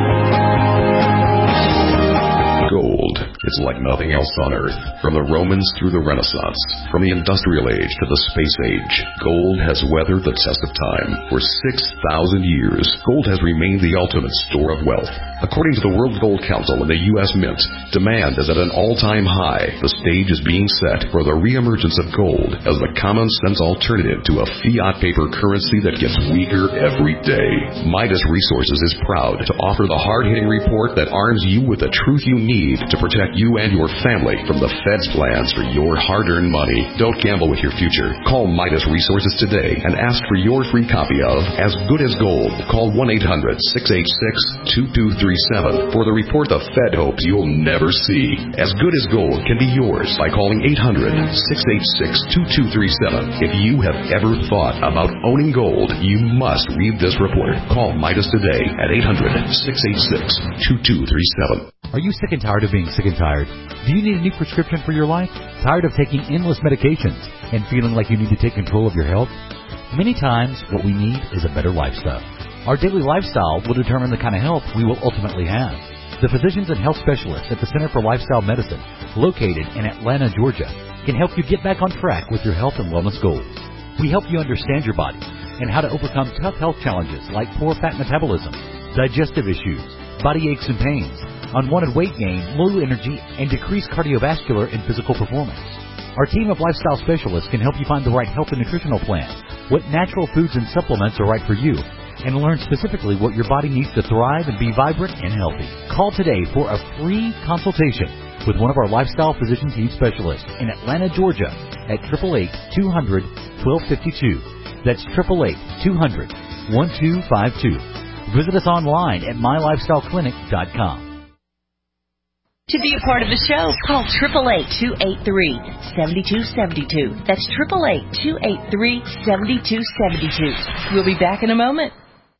Gold is like nothing else on Earth. From the Romans through the Renaissance, from the Industrial Age to the Space Age, gold has weathered the test of time. For six thousand years, gold has remained the ultimate store of wealth. According to the World Gold Council and the U S Mint, demand is at an all-time high. The stage is being set for the reemergence of gold as the common-sense alternative to a fiat paper currency that gets weaker every day. Midas Resources is proud to offer the hard-hitting report that arms you with the truth you need to protect you and your family from the Fed's plans for your hard-earned money. Don't gamble with your future. Call Midas Resources today and ask for your free copy of As Good as Gold. Call one eight hundred, six eight six, two two three seven for the report the Fed hopes you'll never see. As Good as Gold can be yours by calling eight hundred, six eight six, two two three seven. If you have ever thought about owning gold, you must read this report. Call Midas today at eight hundred, six eight six, two two three seven. Are you sick and tired of being sick and tired? Do you need a new prescription for your life? Tired of taking endless medications and feeling like you need to take control of your health? Many times, what we need is a better lifestyle. Our daily lifestyle will determine the kind of health we will ultimately have. The physicians and health specialists at the Center for Lifestyle Medicine, located in Atlanta, Georgia, can help you get back on track with your health and wellness goals. We help you understand your body and how to overcome tough health challenges like poor fat metabolism, digestive issues, body aches and pains, unwanted weight gain, low energy, and decreased cardiovascular and physical performance. Our team of lifestyle specialists can help you find the right health and nutritional plan, what natural foods and supplements are right for you, and learn specifically what your body needs to thrive and be vibrant and healthy. Call today for a free consultation with one of our lifestyle physician team specialists in Atlanta, Georgia at eight eight eight, two hundred, twelve fifty-two. That's eight eight eight, two hundred, twelve fifty-two. Visit us online at my lifestyle clinic dot com. To be a part of the show, call eight eight eight, two eight three, seven two seven two. That's eight eight eight, two eight three, seven two seven two. We'll be back in a moment.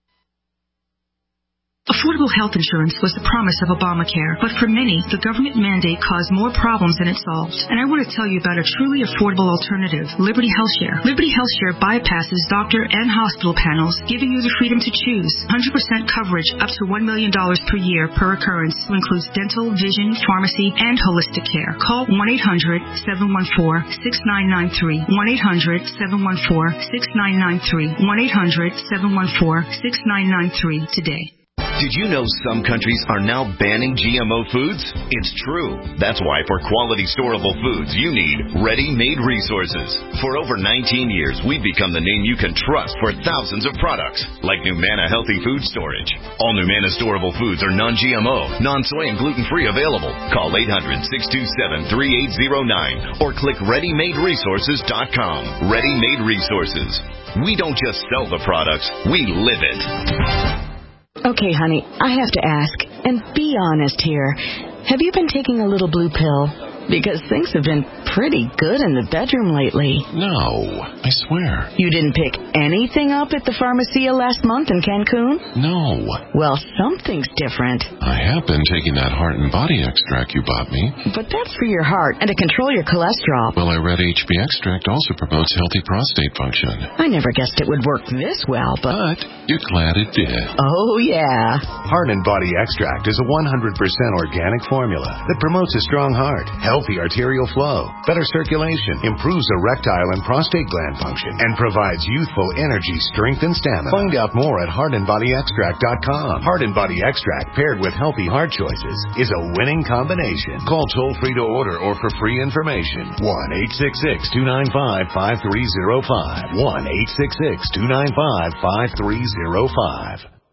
Affordable health insurance was the promise of Obamacare, but for many, the government mandate caused more problems than it solved. And I want to tell you about a truly affordable alternative, Liberty HealthShare. Liberty HealthShare bypasses doctor and hospital panels, giving you the freedom to choose. one hundred percent coverage up to one million dollars per year per occurrence, includes dental, vision, pharmacy, and holistic care. Call one eight hundred, seven one four, six nine nine three, one eight hundred, seven one four, six nine nine three, one eight hundred, seven one four, six nine nine three today. Did you know some countries are now banning G M O foods? It's true. That's why for quality storable foods, you need Ready-Made Resources. For over nineteen years, we've become the name you can trust for thousands of products, like Numana Healthy Food Storage. All Numana storable foods are non-G M O, non-soy, and gluten-free available. Call eight hundred, six two seven, three eight zero nine or click ready made resources dot com. Ready-Made Resources. We don't just sell the products, we live it. Okay, honey, I have to ask, and be honest here. Have you been taking a little blue pill? Because things have been pretty good in the bedroom lately. No, I swear. You didn't pick anything up at the Pharmacia last month in Cancun? No. Well, something's different. I have been taking that heart and body extract you bought me. But that's for your heart and to control your cholesterol. Well, I read H B extract also promotes healthy prostate function. I never guessed it would work this well, but... But you're glad it did. Oh, yeah. Heart and Body Extract is a one hundred percent organic formula that promotes a strong heart, healthy arterial flow, better circulation, improves erectile and prostate gland function, and provides youthful energy, strength, and stamina. Find out more at heart and body extract dot com. Heart and Body Extract paired with healthy heart choices is a winning combination. Call toll-free to order or for free information. one eight six six, two nine five, five three zero five. one eight six six, two nine five, five three zero five.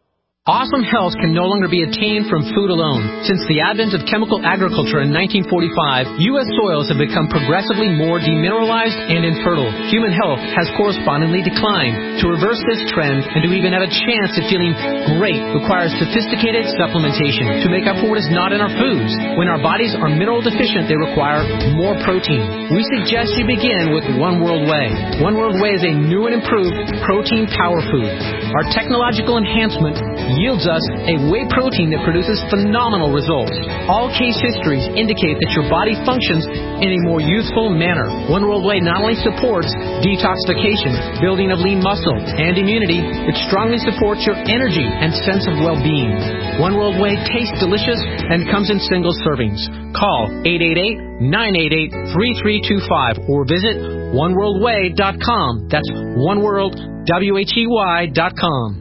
Awesome health can no longer be attained from food alone. Since the advent of chemical agriculture in nineteen forty-five, U S soils have become progressively more demineralized and infertile. Human health has correspondingly declined. To reverse this trend and to even have a chance at feeling great requires sophisticated supplementation to make up for what is not in our foods. When our bodies are mineral deficient, they require more protein. We suggest you begin with One World Whey. One World Whey is a new and improved protein power food. Our technological enhancement yields us a whey protein that produces phenomenal results. All case histories indicate that your body functions in a more youthful manner. One World Whey not only supports detoxification, building of lean muscle, and immunity, it strongly supports your energy and sense of well-being. One World Whey tastes delicious and comes in single servings. Call eight eight eight, nine eight eight, three three two five or visit one world whey dot com. That's one world, W H E Y dot com.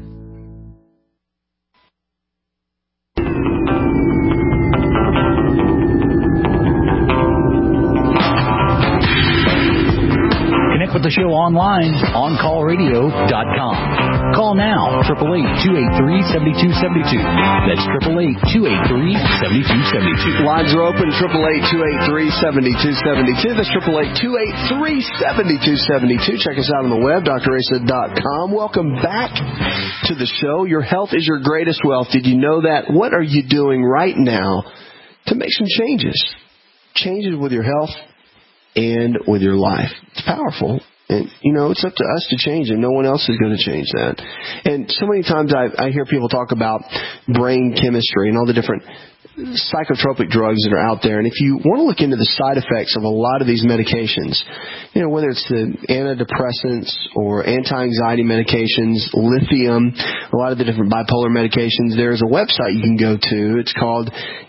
With the show online, on call radio dot com. Call now, eight eight eight, two eight three, seven two seven two. That's eight eight eight, two eight three, seven two seven two. Lines are open, eight eight eight, two eight three, seven two seven two. That's eight eight eight, two eight three, seven two seven two. Check us out on the web, D R asa dot com. Welcome back to the show. Your health is your greatest wealth. Did you know that? What are you doing right now to make some changes? Changes with your health and with your life. It's powerful. And, you know, it's up to us to change it. No one else is going to change that. And so many times I, I hear people talk about brain chemistry and all the different psychotropic drugs that are out there. And if you want to look into the side effects of a lot of these medications, you know, whether it's the antidepressants or anti-anxiety medications, lithium, a lot of the different bipolar medications, there's a website you can go to. It's called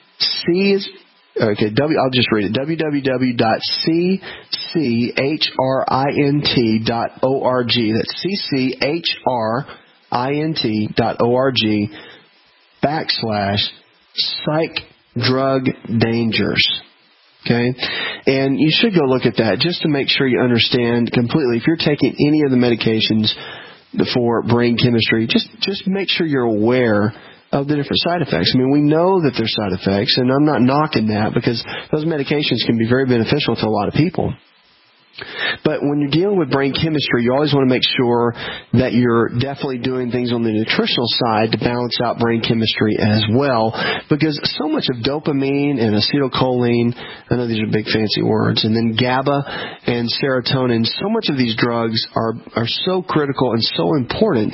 C Okay, w, I'll just read it. w w w dot c c h r i n t dot org. That's C C H R I N T dot org backslash psych drug dangers. Okay? And you should go look at that just to make sure you understand completely. If you're taking any of the medications for brain chemistry, just, just make sure you're aware of the different side effects. I mean, we know that there's side effects, and I'm not knocking that because those medications can be very beneficial to a lot of people. But when you're dealing with brain chemistry, you always want to make sure that you're definitely doing things on the nutritional side to balance out brain chemistry as well, because so much of dopamine and acetylcholine, I know these are big fancy words, and then GABA and serotonin, so much of these drugs are, are so critical and so important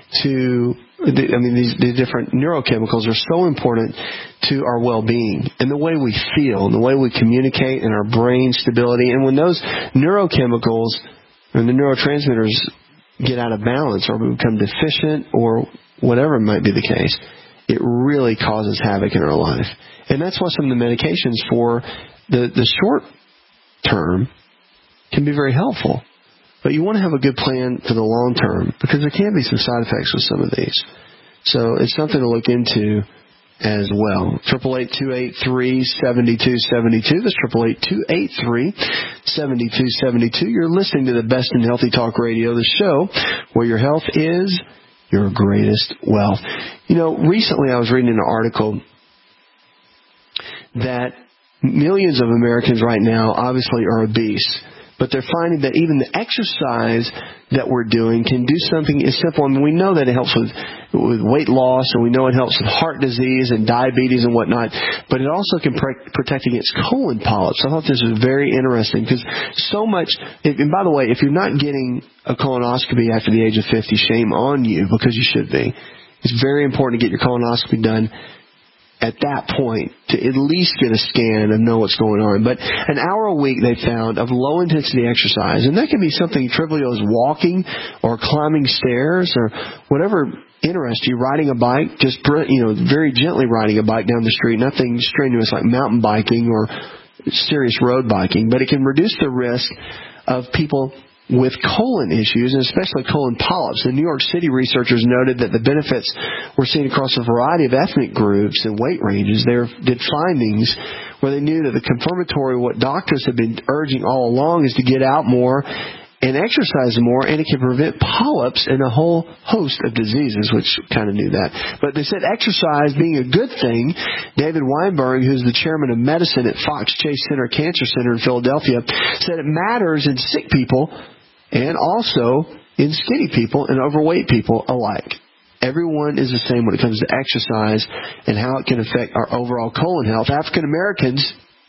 to I mean, these, these different neurochemicals are so important to our well-being and the way we feel and the way we communicate and our brain stability. And when those neurochemicals and the neurotransmitters get out of balance or become deficient or whatever might be the case, it really causes havoc in our life. And that's why some of the medications for the, the short term can be very helpful. But you want to have a good plan for the long term because there can be some side effects with some of these. So it's something to look into as well. eight eight eight, two eight three, seven two seven two. That's eight eight eight, two eight three, seven two seven two. You're listening to the Best in Healthy Talk Radio, the show where your health is your greatest wealth. You know, recently I was reading an article that millions of Americans right now obviously are obese. But they're finding that even the exercise that we're doing can do something as simple. I mean, we know that it helps with, with weight loss, and we know it helps with heart disease and diabetes and whatnot. But it also can pre- protect against colon polyps. I thought this was very interesting because so much. And by the way, if you're not getting a colonoscopy after the age of fifty, shame on you because you should be. It's very important to get your colonoscopy done at that point to at least get a scan and know what's going on. But an hour a week they found of low-intensity exercise, and that can be something trivial as walking or climbing stairs or whatever interests you, riding a bike, just, you know, very gently riding a bike down the street, nothing strenuous like mountain biking or serious road biking, but it can reduce the risk of people with colon issues, and especially colon polyps. The New York City researchers noted that the benefits were seen across a variety of ethnic groups and weight ranges. They did findings where they knew that the confirmatory, what doctors have been urging all along, is to get out more and exercise more, and it can prevent polyps and a whole host of diseases, which kind of knew that. But they said exercise being a good thing. David Weinberg, who's the chairman of medicine at Fox Chase Center Cancer Center in Philadelphia, said it matters in sick people and also in skinny people and overweight people alike. Everyone is the same when it comes to exercise and how it can affect our overall colon health. African Americans,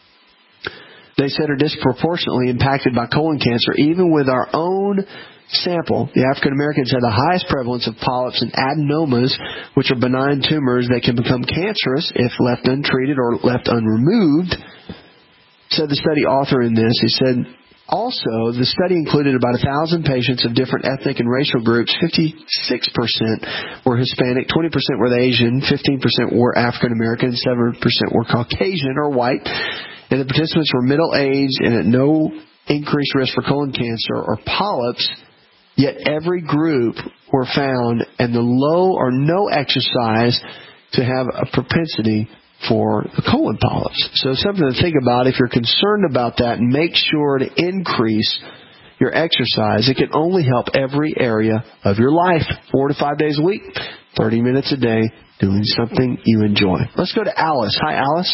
they said, are disproportionately impacted by colon cancer. Even with our own sample, the African Americans have the highest prevalence of polyps and adenomas, which are benign tumors that can become cancerous if left untreated or left unremoved. Said the study author in this, he said, also, the study included about one thousand patients of different ethnic and racial groups. fifty-six percent were Hispanic, twenty percent were Asian, fifteen percent were African American, seven percent were Caucasian or white. And the participants were middle-aged and at no increased risk for colon cancer or polyps. Yet every group were found in the low or no exercise to have a propensity for the colon polyps. So something to think about. If you're concerned about that, make sure to increase your exercise. It can only help every area of your life. Four to five days a week, thirty minutes a day, doing something you enjoy. Let's go to Alice. Hi, Alice.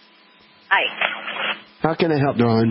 Hi. How can I help, darling?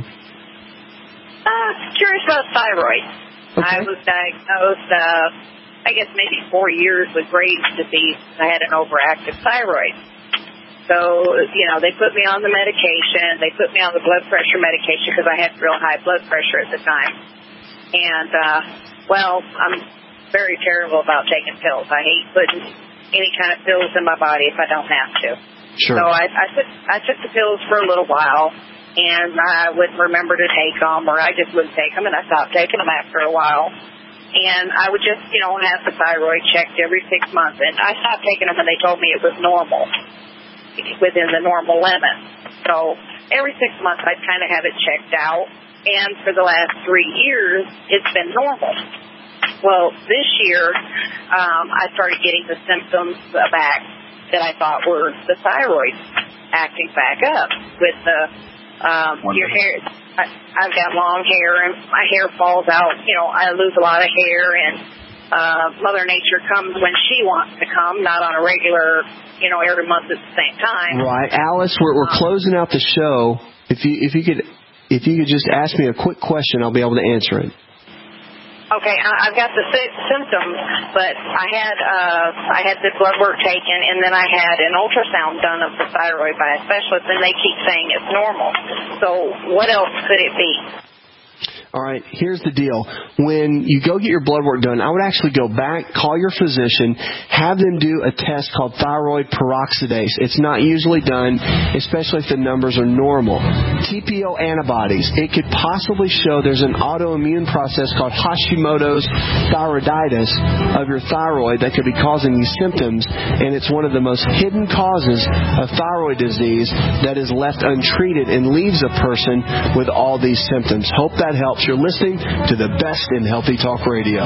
Uh, curious about thyroid. Okay. I was diagnosed, uh, I guess maybe four years with Graves' disease. I had an overactive thyroid. So, you know, they put me on the medication. They put me on the blood pressure medication because I had real high blood pressure at the time. And, uh, well, I'm very terrible about taking pills. I hate putting any kind of pills in my body if I don't have to. Sure. So I, I took I took the pills for a little while, and I wouldn't remember to take them, or I just wouldn't take them, and I stopped taking them after a while. And I would just, you know, have the thyroid checked every six months. And I stopped taking them, and they told me it was normal, within the normal limit. So every six months I'd kind of have it checked out. And for the last three years, it's been normal. Well, this year, um, I started getting the symptoms back that I thought were the thyroid acting back up with the, um, your hair. I, I've got long hair and my hair falls out. You know, I lose a lot of hair, and uh, Mother Nature comes when she wants to come, not on a regular, you know, every month at the same time. Right. Alice, we're, we're closing out the show. If you, if you could, if you could just ask me a quick question, I'll be able to answer it. Okay, I've got the symptoms, but I had uh, I had the blood work taken, and then I had an ultrasound done of the thyroid by a specialist, and they keep saying it's normal. So what else could it be? All right, here's the deal. When you go get your blood work done, I would actually go back, call your physician, have them do a test called thyroid peroxidase. It's not usually done, especially if the numbers are normal. T P O antibodies. It could possibly show there's an autoimmune process called Hashimoto's thyroiditis of your thyroid that could be causing these symptoms, and it's one of the most hidden causes of thyroid disease that is left untreated and leaves a person with all these symptoms. Hope that helps. You're listening to the best in Healthy Talk Radio.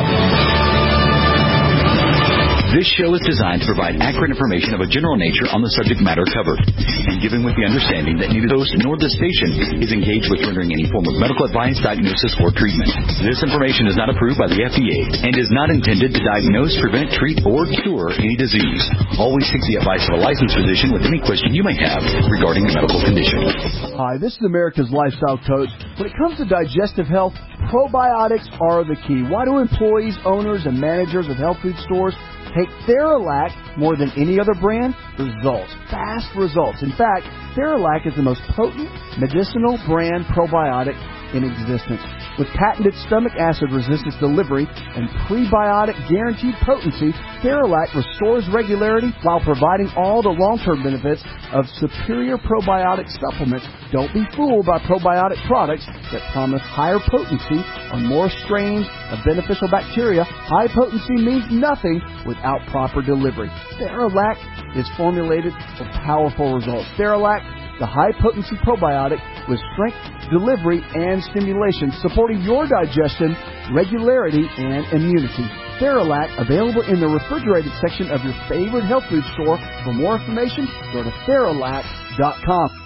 This show is designed to provide accurate information of a general nature on the subject matter covered, and given with the understanding that neither the host nor the station is engaged with rendering any form of medical advice, diagnosis, or treatment. This information is not approved by the F D A and is not intended to diagnose, prevent, treat, or cure any disease. Always seek the advice of a licensed physician with any question you may have regarding a medical condition. Hi, this is America's Lifestyle Coach. When it comes to digestive health, probiotics are the key. Why do employees, owners, and managers of health food stores take Theralac more than any other brand? Results. Fast results. In fact, Theralac is the most potent medicinal brand probiotic in existence. With patented stomach acid resistance delivery and prebiotic guaranteed potency, Theralac restores regularity while providing all the long-term benefits of superior probiotic supplements. Don't be fooled by probiotic products that promise higher potency on more strains of beneficial bacteria. High potency means nothing without proper delivery. Theralac is formulated for powerful results. Theralac, the high-potency probiotic with strength, delivery, and stimulation, supporting your digestion, regularity, and immunity. Theralac, available in the refrigerated section of your favorite health food store. For more information, go to Theralac dot com.